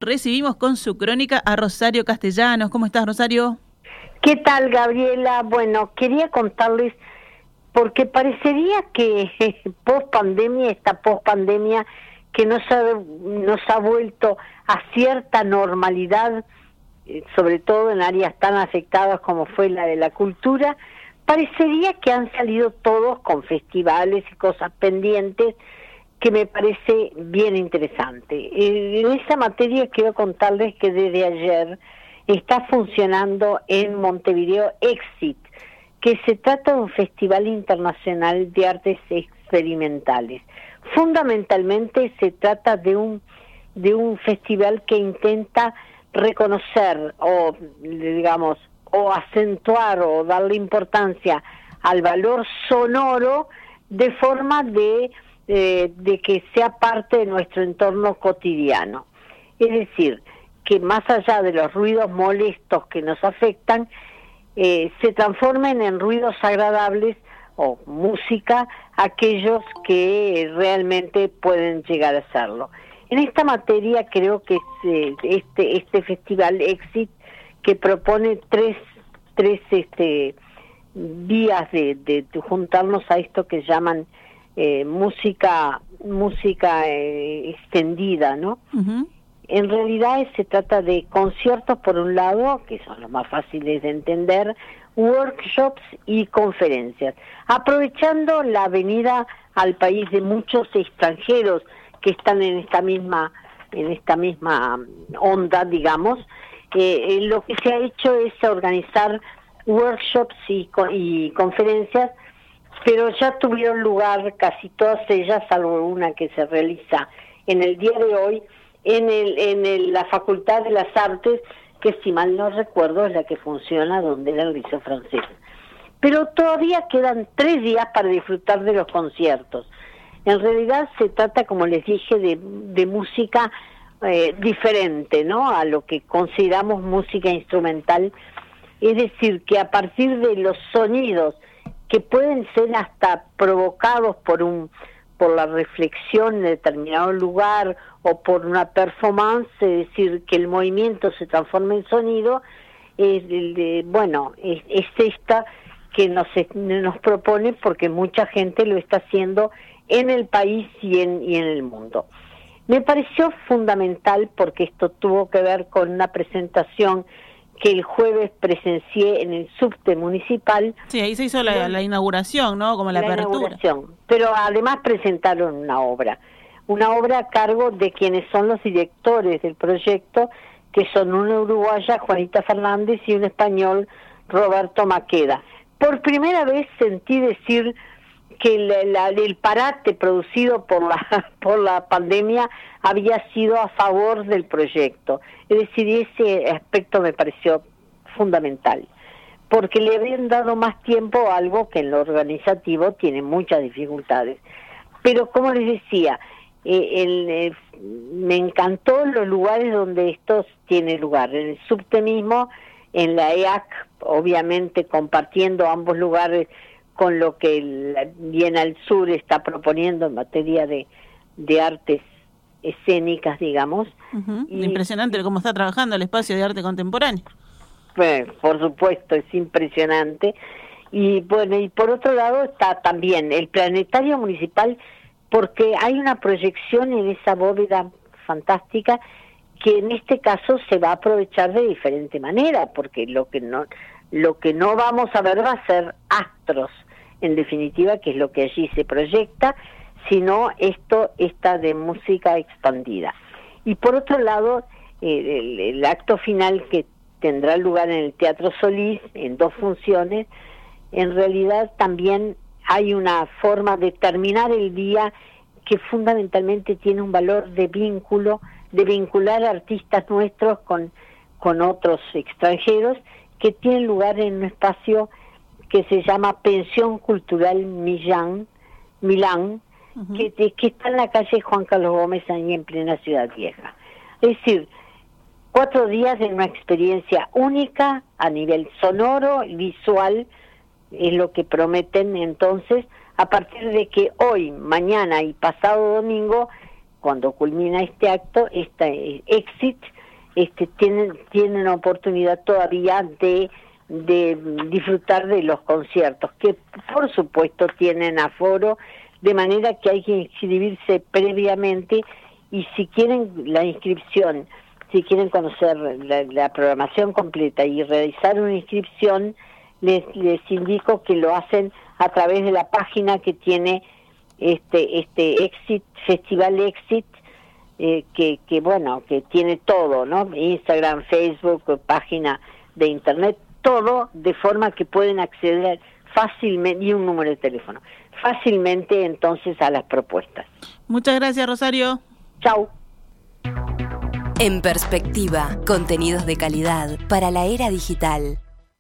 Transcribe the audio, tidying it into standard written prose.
recibimos con su crónica a Rosario Castellanos. ¿Cómo estás, Rosario? ¿Qué tal, Gabriela? Bueno, quería contarles, porque parecería que esta post-pandemia que nos ha vuelto a cierta normalidad, sobre todo en áreas tan afectadas como fue la de la cultura, parecería que han salido todos con festivales y cosas pendientes, que me parece bien interesante. En esa materia quiero contarles que desde ayer está funcionando en Montevideo Exit, que se trata de un festival internacional de artes experimentales. Fundamentalmente se trata de un festival que intenta reconocer o acentuar o darle importancia al valor sonoro de forma de que sea parte de nuestro entorno cotidiano. Es decir, que más allá de los ruidos molestos que nos afectan, se transformen en ruidos agradables o música aquellos que realmente pueden llegar a serlo. En esta materia creo que este festival Exit, que propone tres vías de juntarnos a esto que llaman música extendida, ¿no? Uh-huh. En realidad se trata de conciertos por un lado, que son los más fáciles de entender, workshops y conferencias, aprovechando la venida al país de muchos extranjeros que están en esta misma onda, digamos. Lo que se ha hecho es organizar workshops y conferencias, pero ya tuvieron lugar casi todas ellas, salvo una que se realiza en el día de hoy en la Facultad de las Artes, que si mal no recuerdo es la que funciona donde era el Liceo Francés. Pero todavía quedan 3 días para disfrutar de los conciertos. En realidad se trata, como les dije, de música diferente, ¿no?, a lo que consideramos música instrumental. Es decir, que a partir de los sonidos que pueden ser hasta provocados por la reflexión en determinado lugar o por una performance, es decir, que el movimiento se transforma en sonido, es esta que nos propone, porque mucha gente lo está haciendo en el país y en el mundo. Me pareció fundamental porque esto tuvo que ver con una presentación que el jueves presencié en el subte municipal. Sí, ahí se hizo la inauguración, ¿no? Como la apertura. Pero además presentaron una obra a cargo de quienes son los directores del proyecto, que son una uruguaya, Juanita Fernández, y un español, Roberto Maqueda. Por primera vez sentí decir que el parate producido por la pandemia había sido a favor del proyecto. Es decir, ese aspecto me pareció fundamental, porque le habían dado más tiempo a algo que en lo organizativo tiene muchas dificultades. Pero como les decía, me encantó los lugares donde esto tiene lugar, en el subte mismo, en la EAC, obviamente compartiendo ambos lugares con lo que Bien al Sur está proponiendo en materia de artes escénicas, digamos. Uh-huh. Impresionante cómo está trabajando el espacio de arte contemporáneo. Pues, por supuesto, es impresionante. Y bueno, y por otro lado está también el planetario municipal, porque hay una proyección en esa bóveda fantástica que en este caso se va a aprovechar de diferente manera, porque lo que no vamos a ver va a ser astros, en definitiva, que es lo que allí se proyecta, sino esta de música expandida. Y por otro lado, el acto final, que tendrá lugar en el Teatro Solís, en 2 funciones, en realidad también hay una forma de terminar el día que fundamentalmente tiene un valor de vínculo, de vincular artistas nuestros con otros extranjeros, que tienen lugar en un espacio que se llama Pensión Cultural Milán, uh-huh, que está en la calle Juan Carlos Gómez, ahí en plena Ciudad Vieja. Es decir, 4 días de una experiencia única a nivel sonoro y visual, es lo que prometen entonces, a partir de que hoy, mañana y pasado domingo cuando culmina este acto, Exit, tienen oportunidad todavía de disfrutar de los conciertos, que por supuesto tienen aforo, de manera que hay que inscribirse previamente, y si quieren la inscripción, si quieren conocer la programación completa y realizar una inscripción, les indico que lo hacen a través de la página que tiene Exit, Festival Exit, que tiene todo, ¿no? Instagram, Facebook, página de internet, todo, de forma que pueden acceder fácilmente, y un número de teléfono, fácilmente entonces a las propuestas. Muchas gracias, Rosario. Chau. En Perspectiva, contenidos de calidad para la era digital.